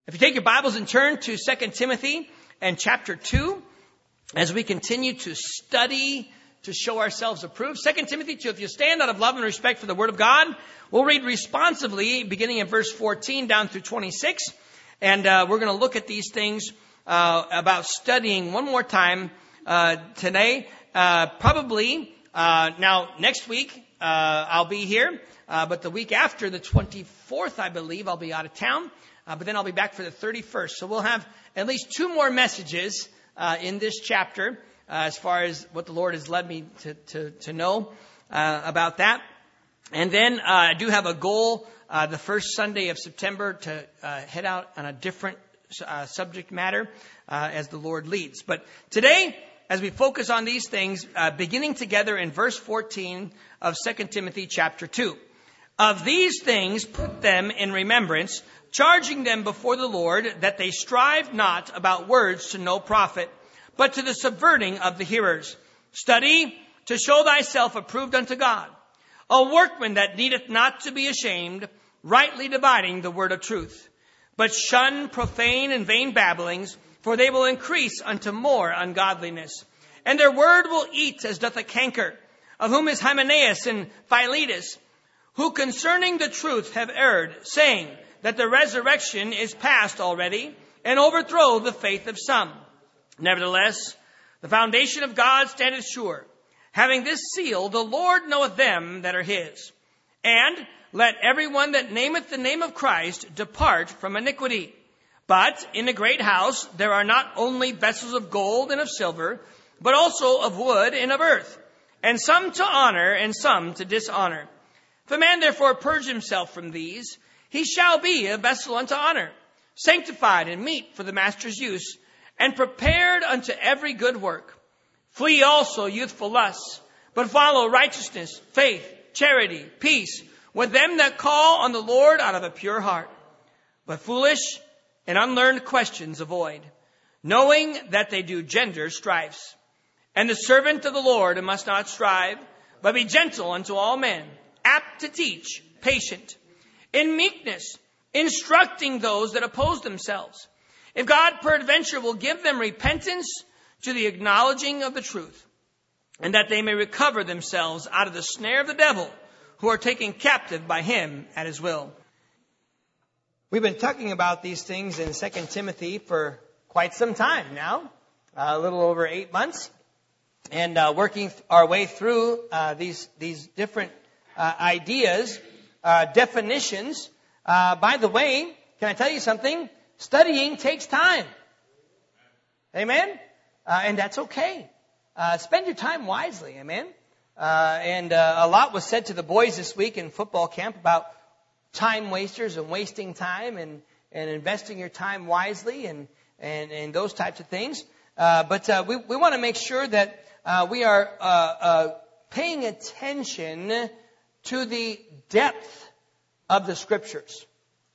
If you take your Bibles and turn to 2 Timothy and chapter 2, as we continue to study to show ourselves approved. 2 Timothy 2, if you stand out of love and respect for the Word of God, we'll read responsively beginning in verse 14 down through 26. And we're going to look at these things about studying one more time today. Probably now next week I'll be here, but the week after, the 24th, I believe, I'll be out of town. But then I'll be back for the 31st. So we'll have at least two more messages in this chapter as far as what the Lord has led me to know about that. And then I do have a goal the first Sunday of September to head out on a different subject matter as the Lord leads. But today, as we focus on these things, beginning together in verse 14 of 2 Timothy chapter 2. Of these things put them in remembrance, charging them before the Lord that they strive not about words to no profit, but to the subverting of the hearers. Study to show thyself approved unto God, a workman that needeth not to be ashamed, rightly dividing the word of truth. But shun profane and vain babblings, for they will increase unto more ungodliness. And their word will eat as doth a canker, of whom is Hymenaeus and Philetus, who concerning the truth have erred, saying that the resurrection is past already, and overthrow the faith of some. Nevertheless, the foundation of God standeth sure. Having this seal, the Lord knoweth them that are his. And let everyone that nameth the name of Christ depart from iniquity. But in the great house there are not only vessels of gold and of silver, but also of wood and of earth, and some to honor and some to dishonor. If a man therefore purge himself from these, he shall be a vessel unto honor, sanctified and meet for the master's use, and prepared unto every good work. Flee also youthful lusts, but follow righteousness, faith, charity, peace, with them that call on the Lord out of a pure heart. But foolish and unlearned questions avoid, knowing that they do gender strifes. And the servant of the Lord must not strive, but be gentle unto all men, apt to teach, patient, in meekness, instructing those that oppose themselves. If God peradventure will give them repentance to the acknowledging of the truth, and that they may recover themselves out of the snare of the devil, who are taken captive by him at his will. We've been talking about these things in 2 Timothy for quite some time now, a little over 8 months, and working our way through these different ideas, definitions. By the way, can I tell you something? Studying takes time. Amen? And that's okay. Spend your time wisely. Amen? And a lot was said to the boys this week in football camp about time wasters and wasting time and investing your time wisely and those types of things. But we want to make sure that we are paying attention to the depth of the Scriptures.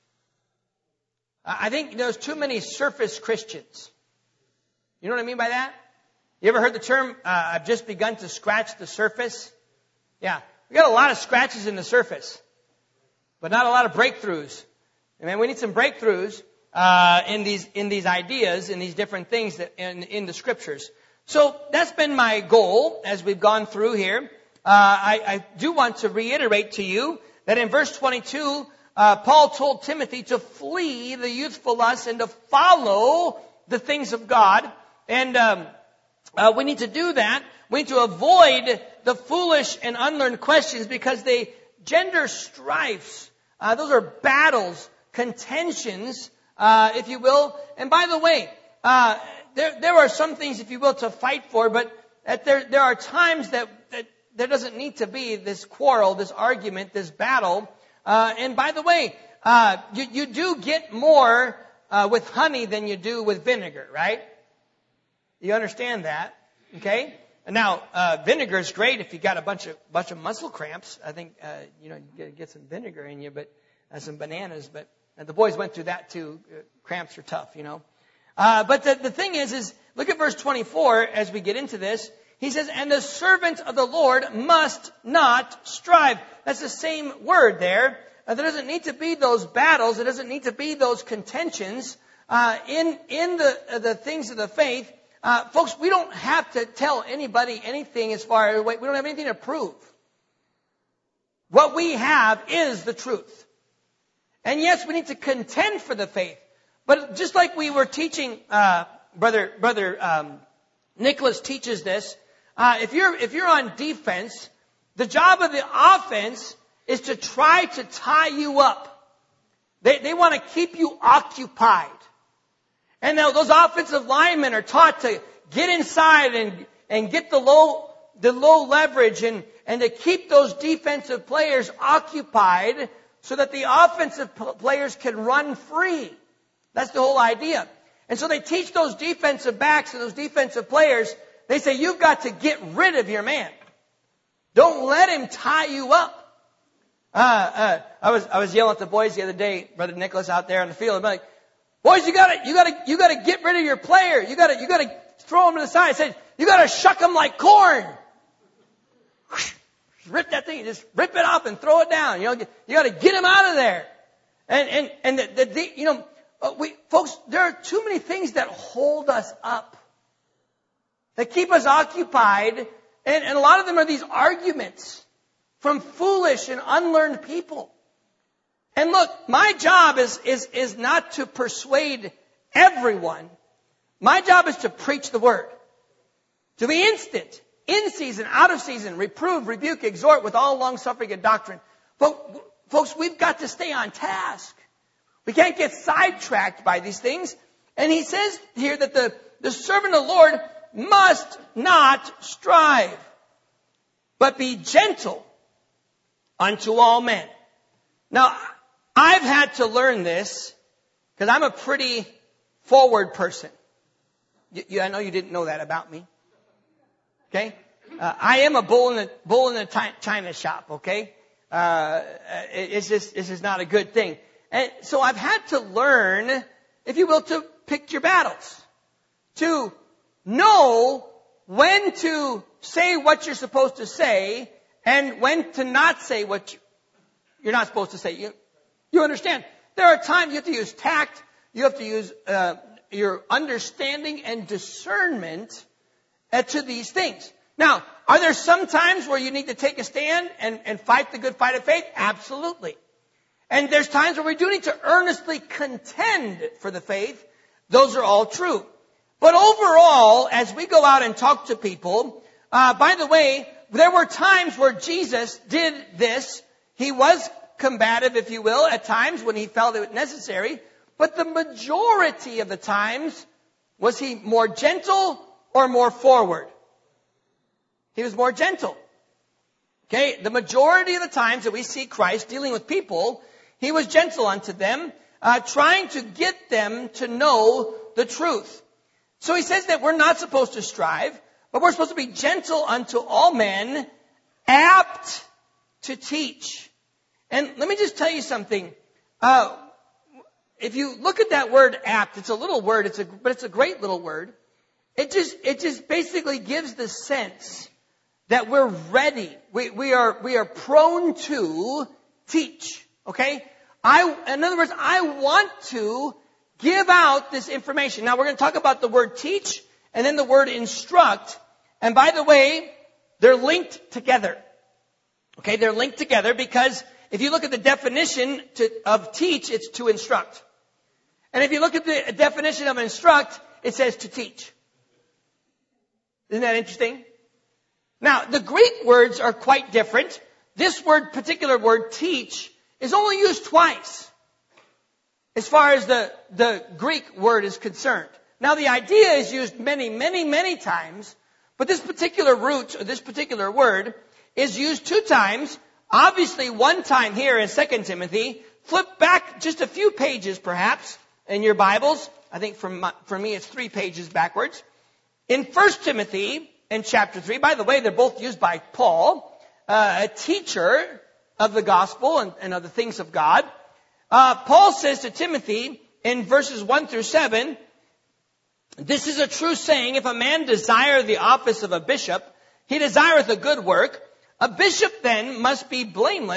I think there's too many surface Christians. You know what I mean by that? You ever heard the term, I've just begun to scratch the surface? Yeah. We got a lot of scratches in the surface, but not a lot of breakthroughs. I mean, we need some breakthroughs in these ideas, in these different things that in the Scriptures. So that's been my goal as we've gone through here. I do want to reiterate to you that in verse 22, Paul told Timothy to flee the youthful lusts and to follow the things of God. And we need to do that. We need to avoid the foolish and unlearned questions because they gender strifes. Those are battles, contentions, if you will. And by the way, there are some things, if you will, to fight for, but there are times that there doesn't need to be this quarrel, this argument, this battle. And by the way, you do get more with honey than you do with vinegar, right? You understand that, okay? Now, vinegar is great if you got a bunch of muscle cramps. I think you get some vinegar in you, but some bananas. But the boys went through that too. Cramps are tough, you know. But the thing is look at verse 24 as we get into this. He says, and the servant of the Lord must not strive. That's the same word there. There doesn't need to be those battles. There doesn't need to be those contentions in the things of the faith. Folks, we don't have to tell anybody anything as far as, we don't have anything to prove. What we have is the truth. And yes, we need to contend for the faith. But just like we were teaching, Brother Nicholas teaches this, if you're on defense, the job of the offense is to try to tie you up. They want to keep you occupied. And now those offensive linemen are taught to get inside and get the low leverage and to keep those defensive players occupied so that the offensive players can run free. That's the whole idea. And so they teach those defensive backs and those defensive players, they say, you've got to get rid of your man. Don't let him tie you up. I was yelling at the boys the other day, Brother Nicholas out there on the field. I'm like, boys, you gotta get rid of your player. You gotta throw him to the side. I said, you gotta shuck him like corn. Rip that thing, just rip it off and throw it down. You gotta get him out of there. Folks, there are too many things that hold us up, that keep us occupied, and a lot of them are these arguments from foolish and unlearned people. And look, my job is not to persuade everyone. My job is to preach the word. To be instant, in season, out of season, reprove, rebuke, exhort with all long suffering and doctrine. Folks, we've got to stay on task. We can't get sidetracked by these things. And he says here that the servant of the Lord must not strive, but be gentle unto all men. Now, I've had to learn this because I'm a pretty forward person. I know you didn't know that about me. Okay? I am a bull in the china shop, okay? It's just not a good thing. And so I've had to learn, if you will, to pick your battles. To know when to say what you're supposed to say and when to not say what you're not supposed to say. You understand? There are times you have to use tact, you have to use your understanding and discernment to these things. Now, are there some times where you need to take a stand and fight the good fight of faith? Absolutely. And there's times where we do need to earnestly contend for the faith. Those are all true. But overall, as we go out and talk to people, by the way, there were times where Jesus did this. He was combative, if you will, at times when he felt it necessary. But the majority of the times, was he more gentle or more forward? He was more gentle. Okay, the majority of the times that we see Christ dealing with people, he was gentle unto them, trying to get them to know the truth. So he says that we're not supposed to strive, but we're supposed to be gentle unto all men, apt to teach. And let me just tell you something. If you look at that word apt, it's a little word, but it's a great little word. It just basically gives the sense that we're ready. We are prone to teach. Okay? In other words, I want to give out this information. Now we're going to talk about the word teach and then the word instruct. And by the way, they're linked together. Okay? They're linked together because if you look at the definition of teach, it's to instruct. And if you look at the definition of instruct, it says to teach. Isn't that interesting? Now, the Greek words are quite different. This particular word, teach, is only used twice as far as the Greek word is concerned. Now, the idea is used many, many, many times, but this particular root, or this particular word, is used 2 times. Obviously, 1 time here in 2 Timothy. Flip back just a few pages, perhaps, in your Bibles. I think for me, it's 3 pages backwards. In 1 Timothy, in chapter 3, by the way, they're both used by Paul, a teacher of the gospel and of the things of God. Paul says to Timothy in verses 1 through 7, this is a true saying, if a man desire the office of a bishop, he desireth a good work. A bishop then must be blameless,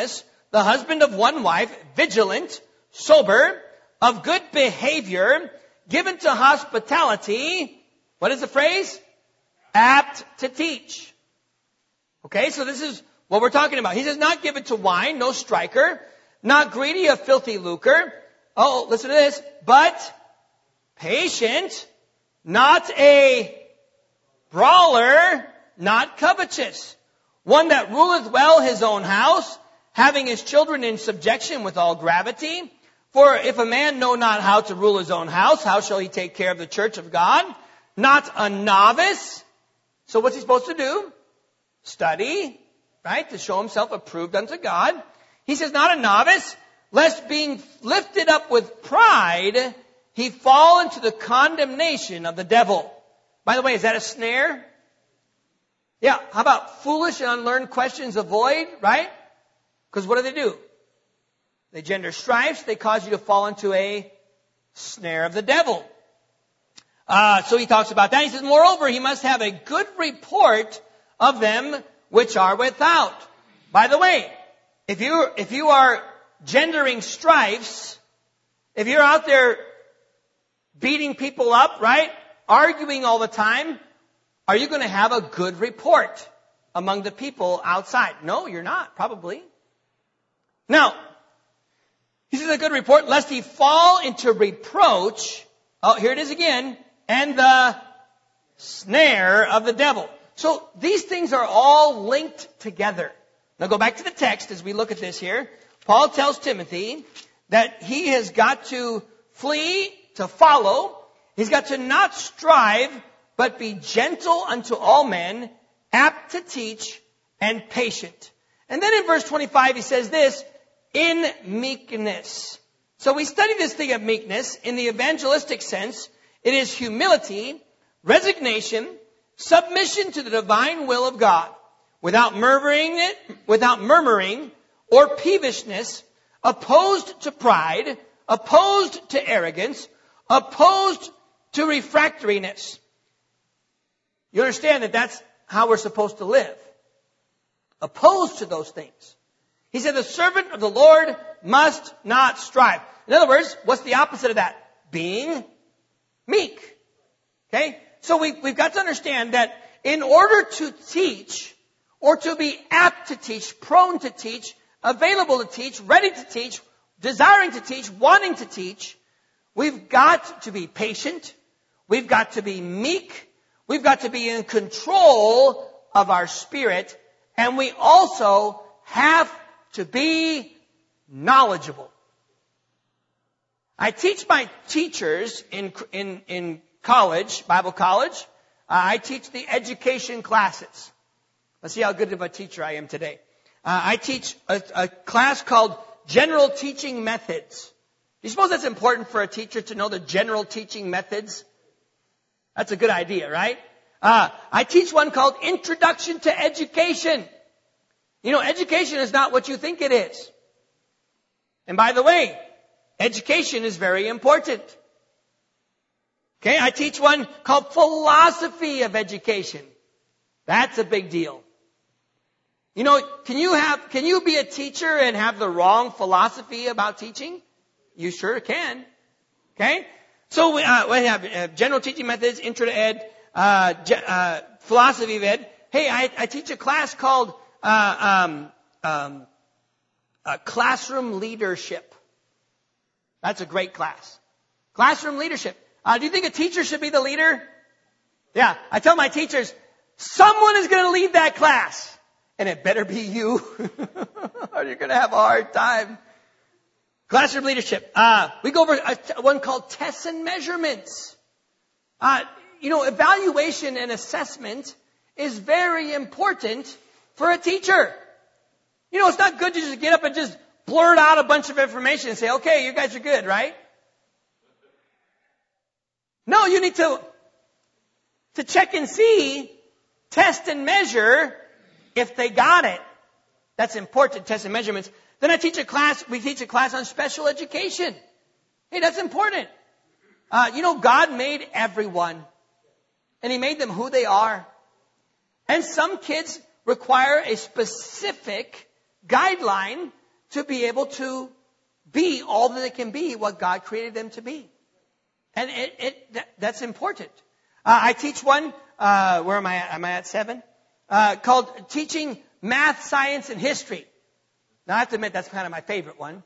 the husband of one wife, vigilant, sober, of good behavior, given to hospitality. What is the phrase? Apt to teach. Okay, so this is what we're talking about. He says, not given to wine, no striker, not greedy of filthy lucre. Oh, listen to this. But patient, not a brawler, not covetous. One that ruleth well his own house, having his children in subjection with all gravity. For if a man know not how to rule his own house, how shall he take care of the church of God? Not a novice. So what's he supposed to do? Study, right? To show himself approved unto God. He says, not a novice, lest being lifted up with pride, he fall into the condemnation of the devil. By the way, is that a snare? Yeah, how about foolish and unlearned questions avoid, right? Because what do? They gender strifes. They cause you to fall into a snare of the devil. So he talks about that. He says, moreover, he must have a good report of them which are without. By the way, if you are gendering strifes, if you're out there beating people up, right? Arguing all the time, are you going to have a good report among the people outside? No, you're not, probably. Now, he says a good report, lest he fall into reproach. Oh, here it is again. And the snare of the devil. So these things are all linked together. Now go back to the text as we look at this here. Paul tells Timothy that he has got to flee, to follow. He's got to not strive, but be gentle unto all men, apt to teach, and patient. And then in verse 25 he says this, in meekness. So we study this thing of meekness in the evangelistic sense. It is humility, resignation, submission to the divine will of God, without murmuring or peevishness, opposed to pride, opposed to arrogance, opposed to refractoriness. You understand that that's how we're supposed to live. Opposed to those things. He said the servant of the Lord must not strive. In other words, what's the opposite of that? Being meek. Okay? So we've got to understand that in order to teach, or to be apt to teach, prone to teach, available to teach, ready to teach, desiring to teach, wanting to teach, we've got to be patient. We've got to be meek. We've got to be in control of our spirit. And we also have to be knowledgeable. I teach my teachers in college, Bible college. I teach the education classes. Let's see how good of a teacher I am today. I teach a class called General Teaching Methods. Do you suppose that's important for a teacher to know the general teaching methods? That's a good idea, right? I teach one called Introduction to Education. You know, education is not what you think it is. And by the way, education is very important. Okay, I teach one called Philosophy of Education. That's a big deal. You know, can you be a teacher and have the wrong philosophy about teaching? You sure can. Okay? So we have general teaching methods, intro to ed, philosophy of ed. Hey, I teach a class called classroom leadership. That's a great class. Classroom leadership. Do you think a teacher should be the leader? Yeah, I tell my teachers, someone is going to lead that class. And it better be you. Or you're going to have a hard time. Classroom leadership. We go over one called tests and measurements. Evaluation and assessment is very important for a teacher. You know, it's not good to just get up and just blurt out a bunch of information and say, okay, you guys are good, right? No, you need to check and see, test and measure if they got it. That's important, test and measurements. Then we teach a class on special education. Hey, that's important. God made everyone. And He made them who they are. And some kids require a specific guideline to be able to be all that they can be, what God created them to be. And that's important. I teach one, where am I at? Am I at 7? Called Teaching Math, Science, and History. Now, I have to admit, that's kind of my favorite one.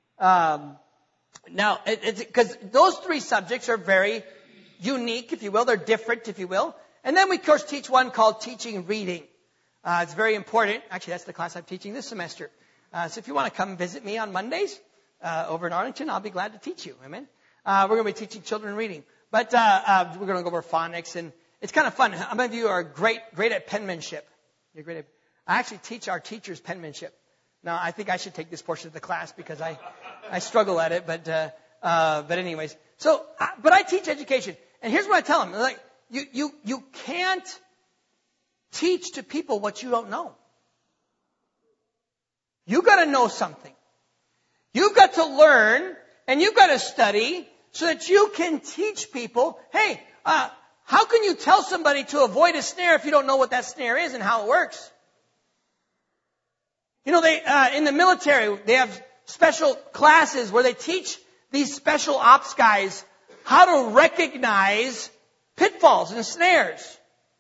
Now, because those 3 subjects are very unique, if you will. They're different, if you will. And then we, of course, teach one called Teaching Reading. It's very important. Actually, that's the class I'm teaching this semester. So if you want to come visit me on Mondays over in Arlington, I'll be glad to teach you. Amen. We're going to be teaching children reading. But we're going to go over phonics, and it's kind of fun. How many of you are great at penmanship? You're great at... I actually teach our teachers penmanship. Now, I think I should take this portion of the class because I struggle at it. But anyways. So, but I teach education. And here's what I tell them. Like, you can't teach to people what you don't know. You got to know something. You've got to learn and you've got to study so that you can teach people, hey, how can you tell somebody to avoid a snare if you don't know what that snare is and how it works? You know, they in the military, they have special classes where they teach these special ops guys how to recognize pitfalls and snares.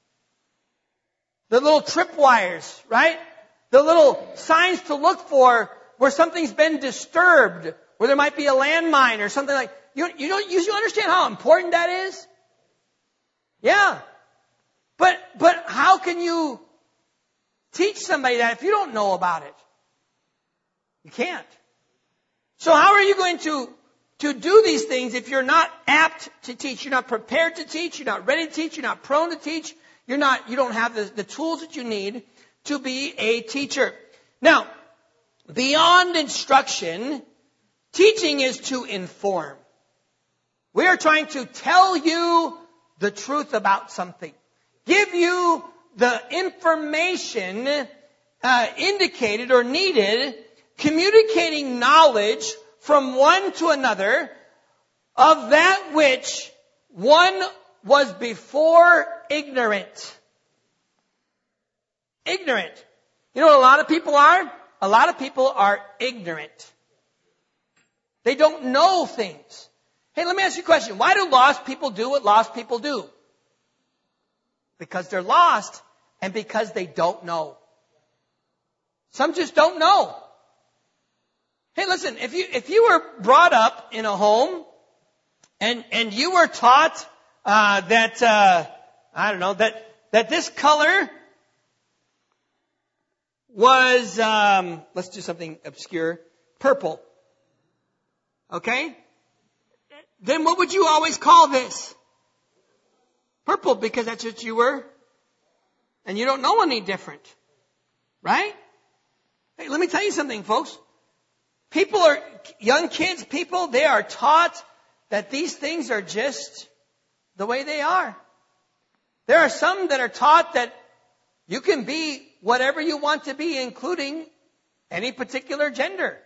The little tripwires, right? The little signs to look for where something's been disturbed, where there might be a landmine or something like. You understand how important that is? Yeah. But how can you teach somebody that if you don't know about it? You can't. So how are you going to do these things if you're not apt to teach? You're not prepared to teach. You're not ready to teach. You're not prone to teach. You don't have the tools that you need to be a teacher. Now, beyond instruction, teaching is to inform. We are trying to tell you the truth about something. Give you the information indicated or needed, communicating knowledge from one to another of that which one was before ignorant. Ignorant. You know what a lot of people are? A lot of people are ignorant. They don't know things. Hey, let me ask you a question. Why do lost people do what lost people do? Because they're lost and because they don't know. Some just don't know. Hey, listen, if you were brought up in a home and you were taught that this color was let's do something obscure, purple. Okay? Then what would you always call this? Purple, because that's what you were. And you don't know any different. Right? Hey, let me tell you something, folks. Young kids, they are taught that these things are just the way they are. There are some that are taught that you can be whatever you want to be, including any particular gender.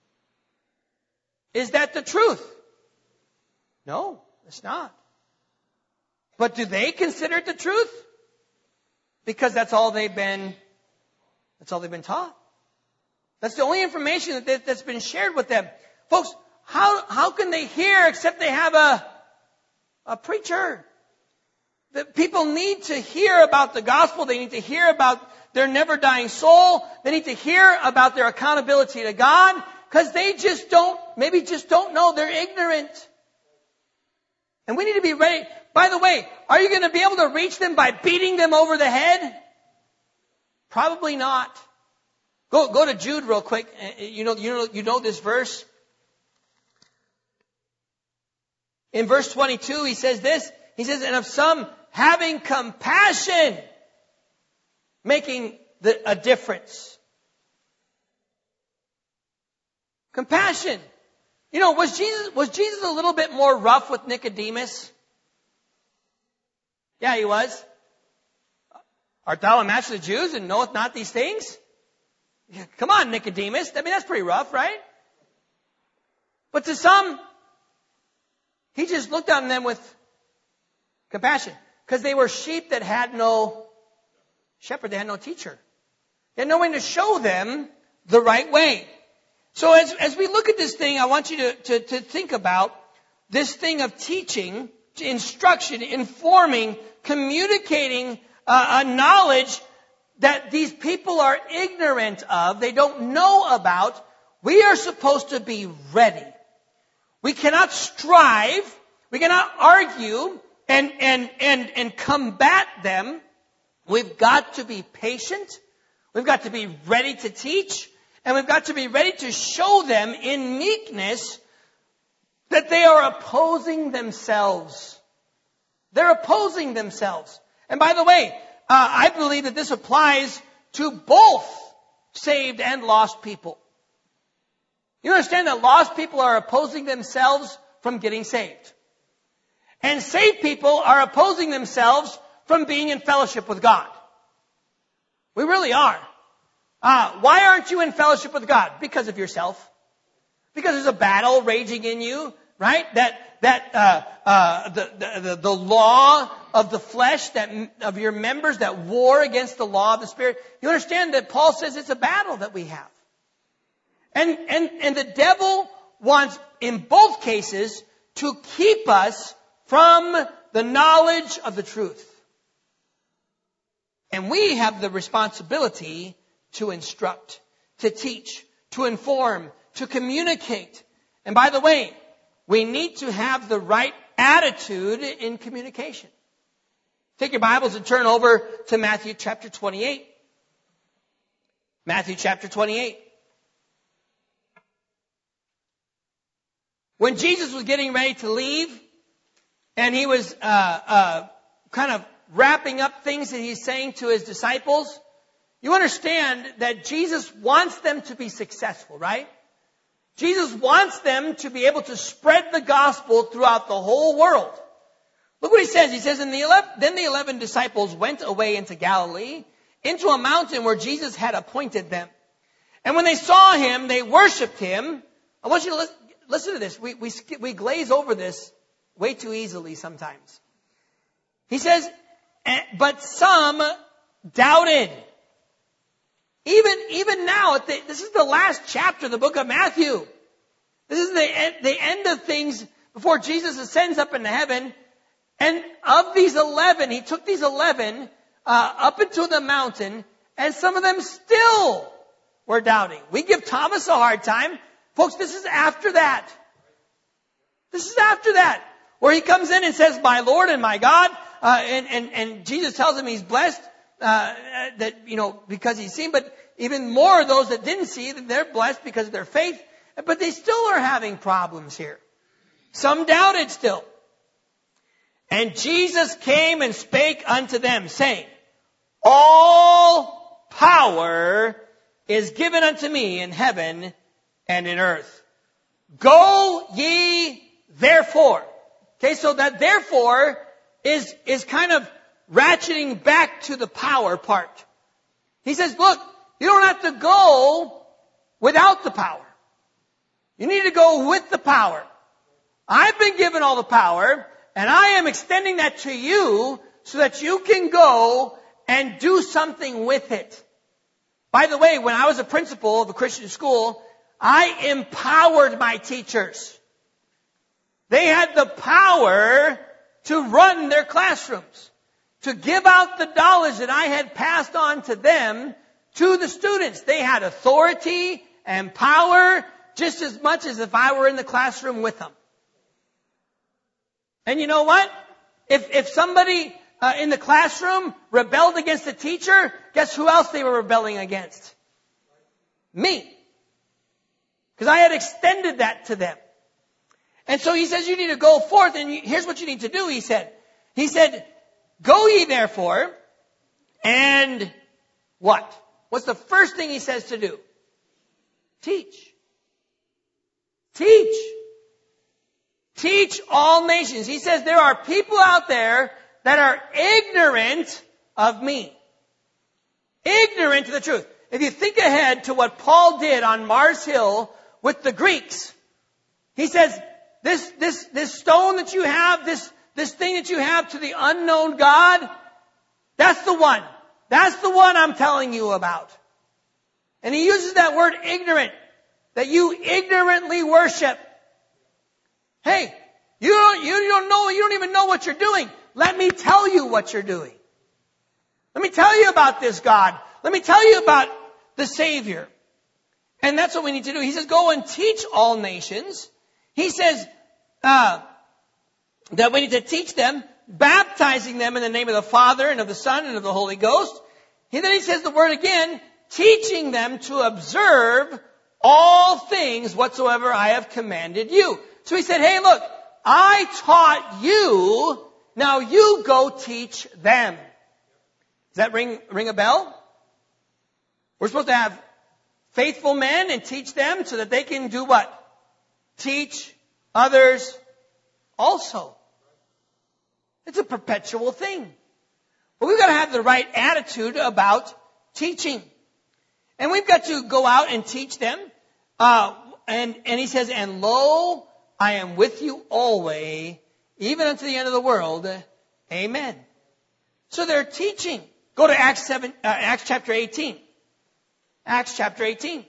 Is that the truth? No, it's not. But do they consider it the truth? Because that's all they've been taught. That's the only information that's been shared with them. Folks, how can they hear except they have a preacher? The people need to hear about the gospel. They need to hear about their never dying soul. They need to hear about their accountability to God, because they just don't know. They're ignorant. And we need to be ready. By the way, are you going to be able to reach them by beating them over the head? Probably not. Go to Jude real quick. You know this verse. In verse 22, he says this. He says, and of some having compassion, making a difference. Compassion. You know, was Jesus a little bit more rough with Nicodemus? Yeah, he was. Art thou a master of the Jews and knoweth not these things? Come on, Nicodemus. I mean, that's pretty rough, right? But to some, he just looked on them with compassion, because they were sheep that had no shepherd. They had no teacher. They had no one to show them the right way. So as we look at this thing, I want you to think about this thing of teaching, instruction, informing, communicating a knowledge that these people are ignorant of, they don't know about. We are supposed to be ready. We cannot strive, we cannot argue and combat them. We've got to be patient. We've got to be ready to teach. And we've got to be ready to show them in meekness that they are opposing themselves. They're opposing themselves. And by the way, I believe that this applies to both saved and lost people. You understand that lost people are opposing themselves from getting saved. And saved people are opposing themselves from being in fellowship with God. We really are. Why aren't you in fellowship with God? Because of yourself. Because there's a battle raging in you, right? The law of the flesh, of your members that war against the law of the Spirit. You understand that Paul says it's a battle that we have. And the devil wants, in both cases, to keep us from the knowledge of the truth. And we have the responsibility to instruct, to teach, to inform, to communicate. And by the way, we need to have the right attitude in communication. Take your Bibles and turn over to Matthew chapter 28. Matthew chapter 28. When Jesus was getting ready to leave, and he was kind of wrapping up things that he's saying to his disciples, you understand that Jesus wants them to be successful, right? Jesus wants them to be able to spread the gospel throughout the whole world. Look what he says. He says, then the 11 disciples went away into Galilee, into a mountain where Jesus had appointed them. And when they saw him, they worshiped him. I want you to listen to this. We glaze over this way too easily sometimes. He says, but some doubted. Even now, this is the last chapter of the book of Matthew. This is the end of things before Jesus ascends up into heaven. And of these 11, he took these 11 up into the mountain, and some of them still were doubting. We give Thomas a hard time. Folks, this is after that. This is after that, where he comes in and says, my Lord and my God, and Jesus tells him he's blessed, that, because he's seen, but even more those that didn't see, they're blessed because of their faith, but they still are having problems here. Some doubted still. And Jesus came and spake unto them, saying, all power is given unto me in heaven and in earth. Go ye therefore. Okay, so that therefore is kind of ratcheting back to the power part. He says, look, you don't have to go without the power. You need to go with the power. I've been given all the power, and I am extending that to you so that you can go and do something with it. By the way, when I was a principal of a Christian school, I empowered my teachers. They had the power to run their classrooms, to give out the knowledge that I had passed on to them to the students. They had authority and power just as much as if I were in the classroom with them. And you know what? If somebody in the classroom rebelled against the teacher, guess who else they were rebelling against? Me. Because I had extended that to them. And so he says you need to go forth, and here's what you need to do, he said. He said, go ye therefore, and what? What's the first thing he says to do? Teach. Teach. Teach all nations. He says there are people out there that are ignorant of me. Ignorant of the truth. If you think ahead to what Paul did on Mars Hill with the Greeks, he says, this stone that you have, this thing that you have to the unknown God, that's the one. That's the one I'm telling you about. And he uses that word ignorant. that you ignorantly worship. Hey, you don't even know what you're doing. Let me tell you what you're doing. Let me tell you about this God. Let me tell you about the Savior. And that's what we need to do. He says, go and teach all nations. He says that we need to teach them, baptizing them in the name of the Father and of the Son and of the Holy Ghost. And then he says the word again, teaching them to observe all things whatsoever I have commanded you. So he said, hey, look, I taught you, now you go teach them. Does that ring a bell? We're supposed to have faithful men and teach them so that they can do what? Teach others also. It's a perpetual thing. But we've got to have the right attitude about teaching. And we've got to go out and teach them. And he says, and lo, I am with you always, even unto the end of the world. Amen. So they're teaching. Go to Acts chapter 18. Acts chapter 18.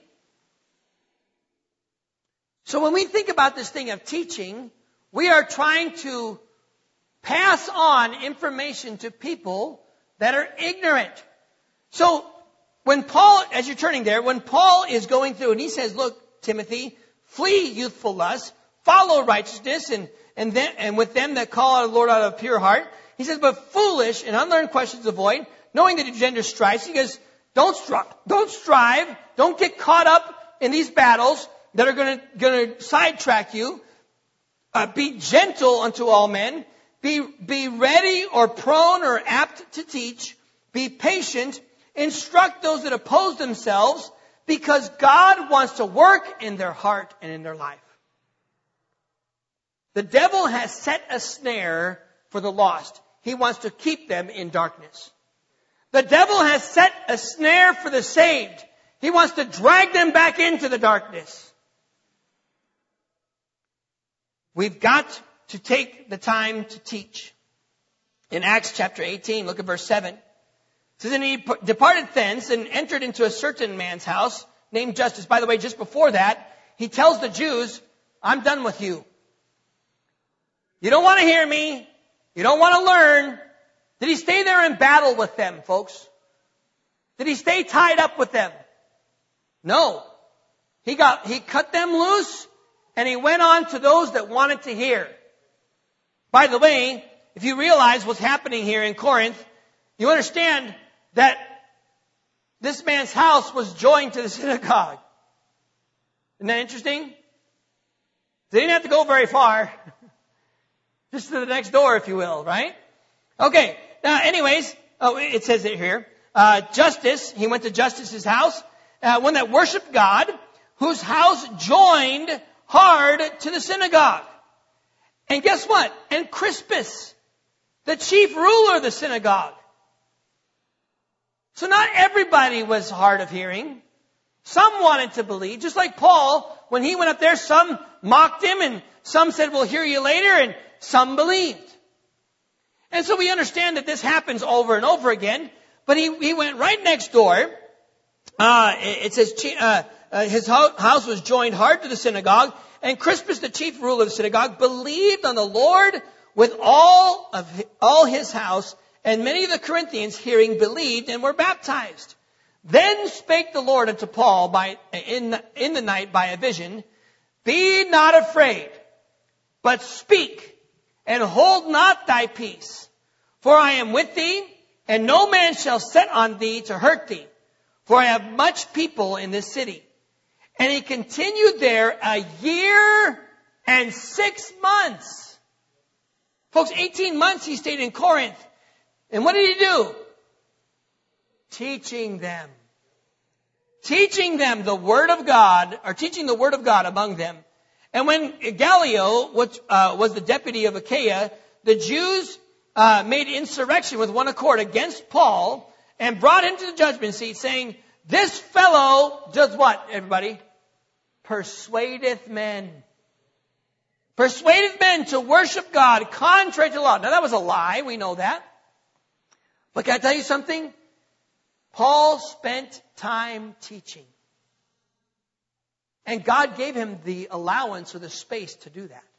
So when we think about this thing of teaching, we are trying to pass on information to people that are ignorant. So when Paul, as you're turning there, when Paul is going through and he says, look, Timothy, flee youthful lust, follow righteousness, and with them that call out the Lord out of a pure heart. He says, but foolish and unlearned questions avoid, knowing that it engenders strife. He goes, don't strive, don't get caught up in these battles that are going to sidetrack you. Be gentle unto all men. Be ready or prone or apt to teach. Be patient. Instruct those that oppose themselves, because God wants to work in their heart and in their life. The devil has set a snare for the lost. He wants to keep them in darkness. The devil has set a snare for the saved. He wants to drag them back into the darkness. We've got to take the time to teach. In Acts chapter 18, look at verse 7. It says, and he departed thence and entered into a certain man's house named Justus. By the way, just before that, he tells the Jews, I'm done with you. You don't want to hear me. You don't want to learn. Did he stay there in battle with them, folks? Did he stay tied up with them? No. He cut them loose, and he went on to those that wanted to hear. By the way, if you realize what's happening here in Corinth, you understand that this man's house was joined to the synagogue. Isn't that interesting? They didn't have to go very far. Just to the next door, if you will, right? Okay. Now, anyways, it says it here. Justus, he went to Justus's house, one that worshiped God, whose house joined hard to the synagogue. And guess what? And Crispus, the chief ruler of the synagogue. So not everybody was hard of hearing. Some wanted to believe. Just like Paul, when he went up there, some mocked him and some said, we'll hear you later, and some believed. And so we understand that this happens over and over again. But he went right next door. It says his house was joined hard to the synagogue. And Crispus, the chief ruler of the synagogue, believed on the Lord with all his house. And many of the Corinthians, hearing, believed and were baptized. Then spake the Lord unto Paul in the night by a vision, be not afraid, but speak, and hold not thy peace. For I am with thee, and no man shall set on thee to hurt thee. For I have much people in this city. And he continued there 1 year and 6 months. Folks, 18 months he stayed in Corinth. And what did he do? Teaching them. Teaching them the Word of God, or teaching the Word of God among them. And when Gallio, which was the deputy of Achaia, the Jews made insurrection with one accord against Paul and brought him to the judgment seat, saying, this fellow does what, everybody? Persuadeth men. Persuadeth men to worship God contrary to law. Now that was a lie, we know that. But can I tell you something? Paul spent time teaching. And God gave him the allowance or the space to do that.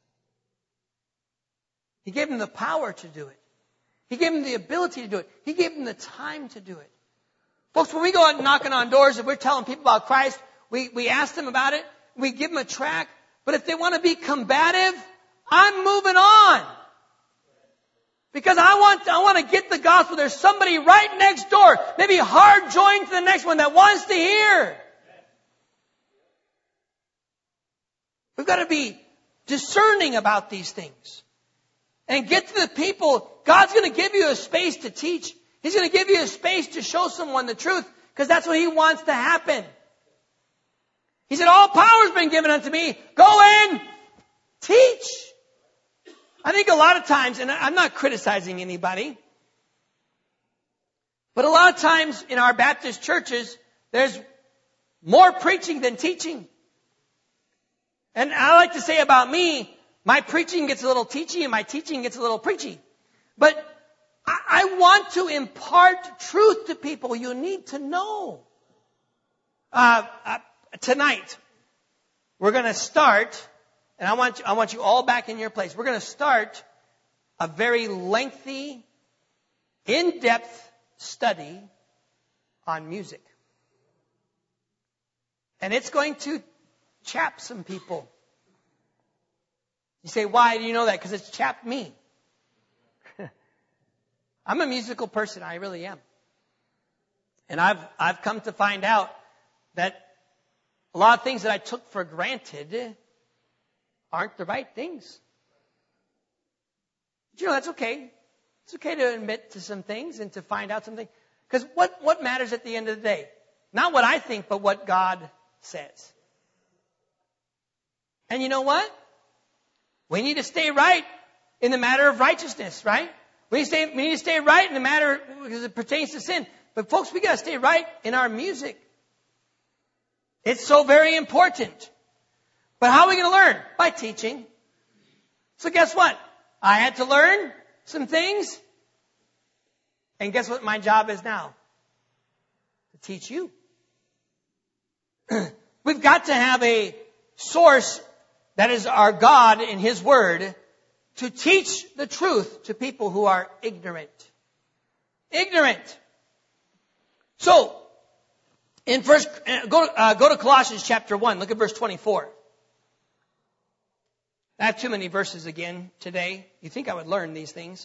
He gave him the power to do it. He gave him the ability to do it. He gave him the time to do it. Folks, when we go out knocking on doors and we're telling people about Christ, we ask them about it, we give them a tract, but if they want to be combative, I'm moving on. Because I want to get the gospel. There's somebody right next door, maybe hard joined to the next one that wants to hear. We've got to be discerning about these things. And get to the people. God's going to give you a space to teach. He's going to give you a space to show someone the truth. Because that's what He wants to happen. He said, all power has been given unto me. Go and teach. I think a lot of times, and I'm not criticizing anybody, but a lot of times in our Baptist churches, there's more preaching than teaching. And I like to say about me, my preaching gets a little teachy and my teaching gets a little preachy. But I want to impart truth to people. You need to know. Tonight, we're going to start, and I want you all back in your place. We're going to start a very lengthy, in-depth study on music. And it's going to chap some people. You say, why do you know that? Because it's chapped me. I'm a musical person. I really am. And I've come to find out that a lot of things that I took for granted aren't the right things. But that's okay. It's okay to admit to some things and to find out something. Because what matters at the end of the day? Not what I think, but what God says. And you know what? We need to stay right in the matter of righteousness, right? We need to stay right in the matter because it pertains to sin. But folks, we got to stay right in our music. It's so very important. But how are we going to learn? By teaching. So guess what? I had to learn some things. And guess what my job is now? To teach you. We've got to have a source that is our God in His Word to teach the truth to people who are ignorant. Ignorant. So, go to Colossians chapter 1. Look at verse 24. I have too many verses again today. You think I would learn these things.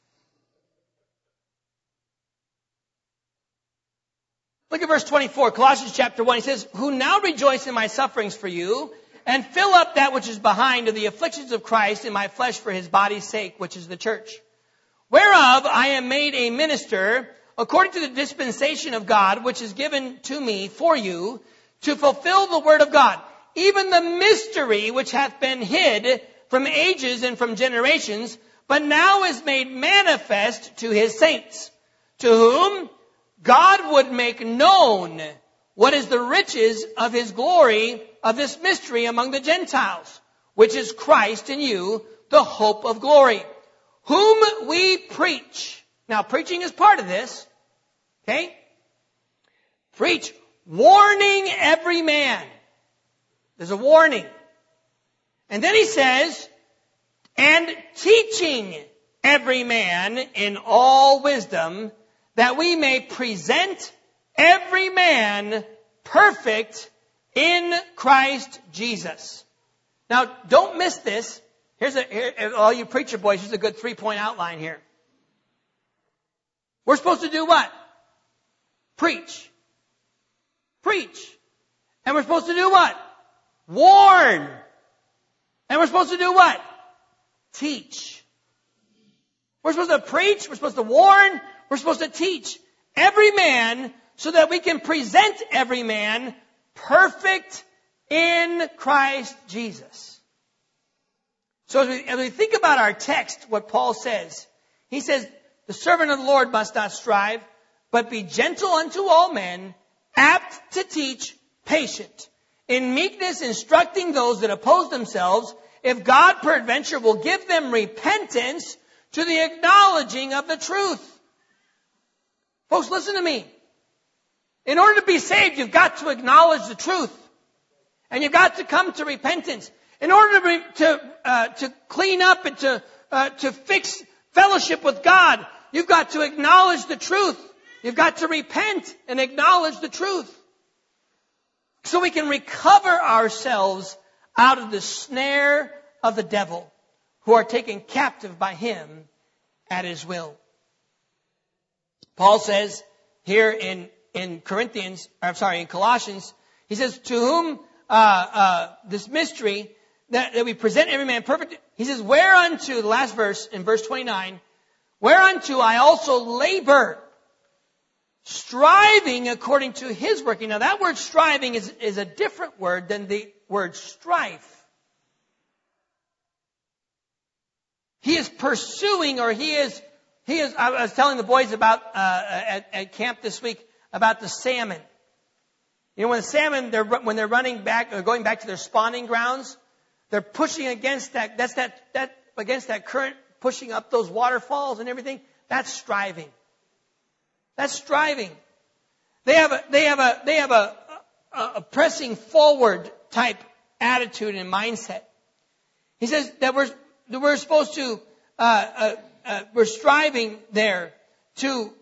Look at verse 24. Colossians chapter 1. He says, who now rejoice in my sufferings for you, and fill up that which is behind of the afflictions of Christ in my flesh for His body's sake, which is the church. Whereof I am made a minister, according to the dispensation of God, which is given to me for you, to fulfill the word of God, even the mystery which hath been hid from ages and from generations, but now is made manifest to His saints, to whom God would make known what is the riches of His glory of this mystery among the Gentiles, which is Christ in you, the hope of glory, whom we preach. Now, preaching is part of this. Okay? Preach, warning every man. There's a warning. And then he says, and teaching every man in all wisdom, that we may present every man perfect in Christ Jesus. Now, don't miss this. Here, all you preacher boys, here's a good 3-point outline here. We're supposed to do what? Preach. Preach. And we're supposed to do what? Warn. And we're supposed to do what? Teach. We're supposed to preach. We're supposed to warn. We're supposed to teach every man so that we can present every man perfect in Christ Jesus. So as we think about our text, what Paul says, he says, the servant of the Lord must not strive, but be gentle unto all men, apt to teach, patient, in meekness instructing those that oppose themselves, if God peradventure will give them repentance to the acknowledging of the truth. Folks, listen to me. In order to be saved, you've got to acknowledge the truth. And you've got to come to repentance. In order to clean up and to fix fellowship with God, you've got to acknowledge the truth. You've got to repent and acknowledge the truth. So we can recover ourselves out of the snare of the devil, who are taken captive by him at his will. Paul says here in Colossians, he says, to whom this mystery that we present every man perfect. He says, whereunto, the last verse in verse 29, whereunto I also labor, striving according to his working. Now that word striving is a different word than the word strife. He is pursuing, or he is, I was telling the boys about, at camp this week, about the salmon. You know, when the salmon, when they're running back, or going back to their spawning grounds, they're pushing against against that current, pushing up those waterfalls and everything. That's striving. That's striving. They have a pressing forward type attitude and mindset. He says that we're supposed to, we're striving there to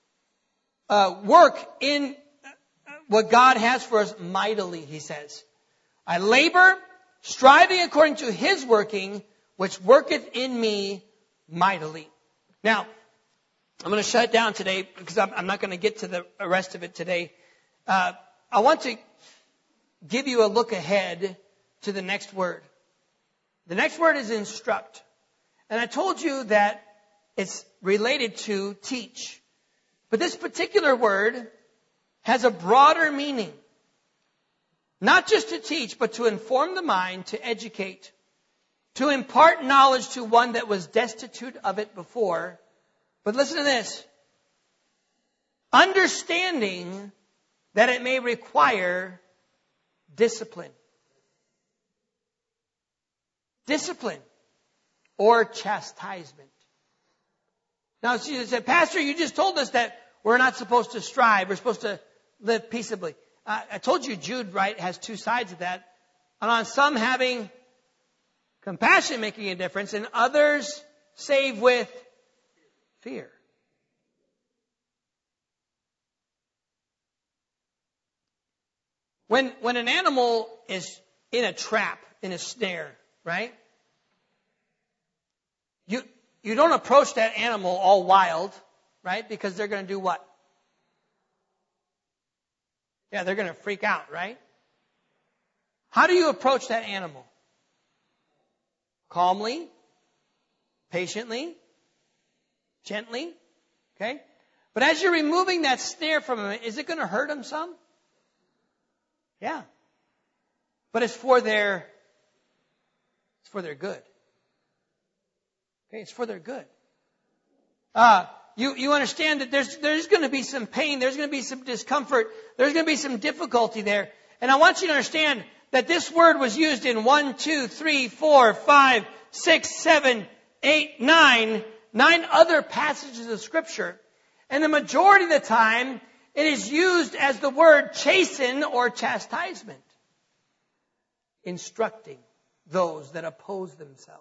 work in what God has for us mightily, he says. I labor, striving according to his working, which worketh in me mightily. Now, I'm going to shut it down today because I'm not going to get to the rest of it today. I want to give you a look ahead to the next word. The next word is instruct. And I told you that it's related to teach. But this particular word has a broader meaning. Not just to teach, but to inform the mind, to educate, to impart knowledge to one that was destitute of it before. But listen to this. Understanding that it may require discipline. Discipline or chastisement. Now, she said, Pastor, you just told us that we're not supposed to strive. We're supposed to live peaceably. I told you Jude, right, has two sides of that. And on some having compassion making a difference, and others save with fear. When an animal is in a trap, in a snare, right? You don't approach that animal all wild, right? Because they're going to do what? Yeah, they're going to freak out, right? How do you approach that animal? Calmly, patiently, gently, okay? But as you're removing that snare from him, is it going to hurt him some? Yeah. But it's for their good. Okay, it's for their good. You understand that there's going to be some pain, there's going to be some discomfort, there's going to be some difficulty there. And I want you to understand that this word was used in 1, 2, 3, 4, 5, 6, 7, 8, 9 other passages of Scripture. And the majority of the time, it is used as the word chasten or chastisement. Instructing those that oppose themselves.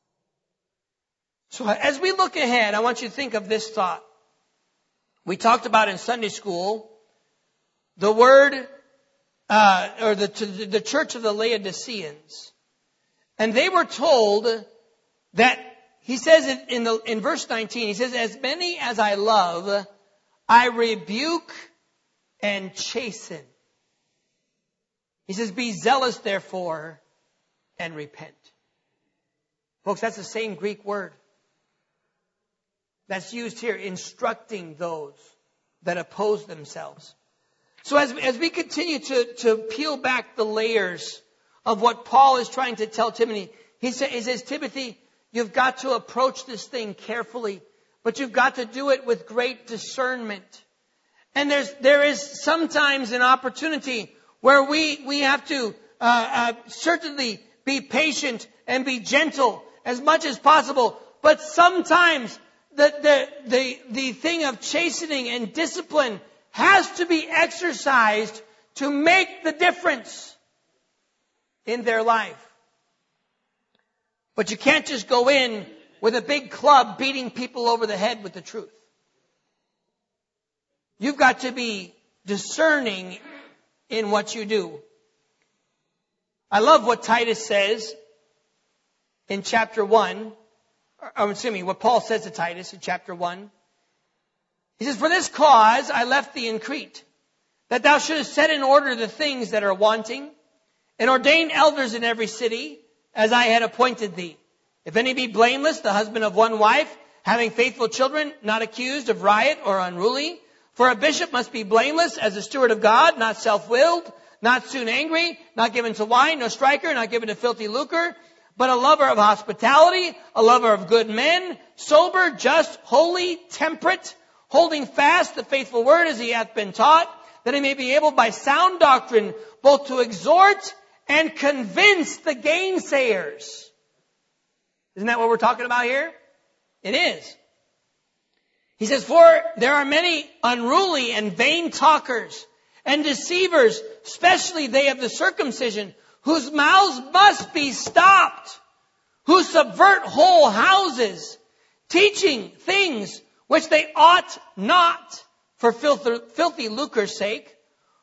So as we look ahead, I want you to think of this thought. We talked about in Sunday school, the word, or the church of the Laodiceans. And they were told that, he says in verse 19, he says, as many as I love, I rebuke and chasten. He says, be zealous therefore and repent. Folks, that's the same Greek word that's used here, instructing those that oppose themselves. So as we continue to peel back the layers of what Paul is trying to tell Timothy, he says, Timothy, you've got to approach this thing carefully, but you've got to do it with great discernment. And there is sometimes an opportunity where we have to certainly be patient and be gentle as much as possible. But sometimes the thing of chastening and discipline has to be exercised to make the difference. in their life. But you can't just go in with a big club beating people over the head with the truth. You've got to be discerning in what you do. I love what Titus says in chapter 1. What Paul says to Titus in chapter 1. He says, "For this cause I left thee in Crete, that thou shouldest set in order the things that are wanting, and ordain elders in every city, as I had appointed thee. If any be blameless, the husband of one wife, having faithful children, not accused of riot or unruly. For a bishop must be blameless as a steward of God, not self-willed, not soon angry, not given to wine, no striker, not given to filthy lucre, but a lover of hospitality, a lover of good men, sober, just, holy, temperate, holding fast the faithful word as he hath been taught, that he may be able by sound doctrine both to exhort and convince the gainsayers." Isn't that what we're talking about here? It is. He says, "For there are many unruly and vain talkers and deceivers, especially they of the circumcision, whose mouths must be stopped, who subvert whole houses, teaching things which they ought not, for filthy lucre's sake.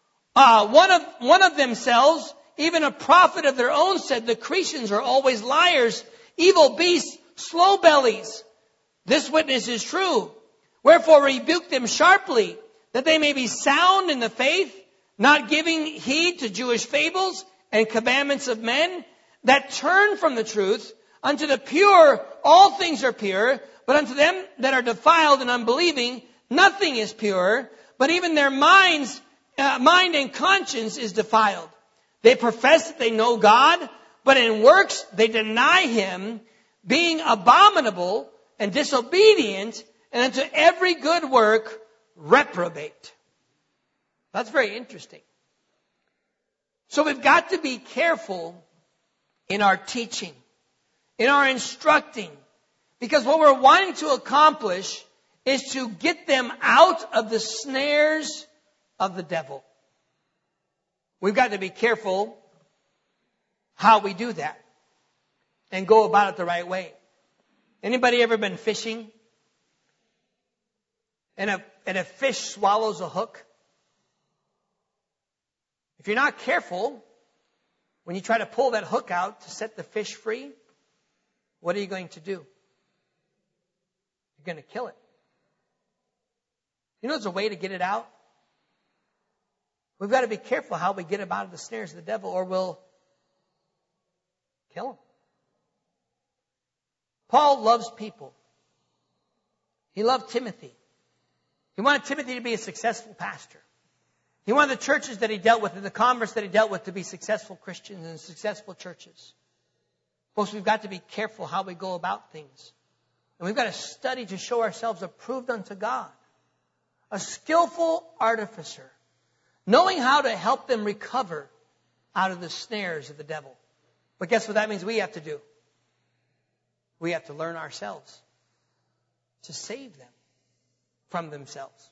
One of themselves, even a prophet of their own, said, the Cretians are always liars, evil beasts, slow bellies. This witness is true. Wherefore rebuke them sharply, that they may be sound in the faith, not giving heed to Jewish fables and commandments of men, that turn from the truth. Unto the pure all things are pure, but unto them that are defiled and unbelieving nothing is pure, but even their mind and conscience is defiled. They profess that they know God, but in works they deny him, being abominable and disobedient, and unto every good work reprobate." That's very interesting. So we've got to be careful in our teaching, in our instructing, because what we're wanting to accomplish is to get them out of the snares of the devil. We've got to be careful how we do that and go about it the right way. Anybody ever been fishing? And a fish swallows a hook? If you're not careful, when you try to pull that hook out to set the fish free, what are you going to do? You're going to kill it. You know there's a way to get it out? We've got to be careful how we get him out of the snares of the devil, or we'll kill him. Paul loves people. He loved Timothy. He wanted Timothy to be a successful pastor. He wanted the churches that he dealt with and the converts that he dealt with to be successful Christians and successful churches. Folks, we've got to be careful how we go about things. And we've got to study to show ourselves approved unto God. A skillful artificer, knowing how to help them recover out of the snares of the devil. But guess what that means we have to do? We have to learn ourselves to save them from themselves.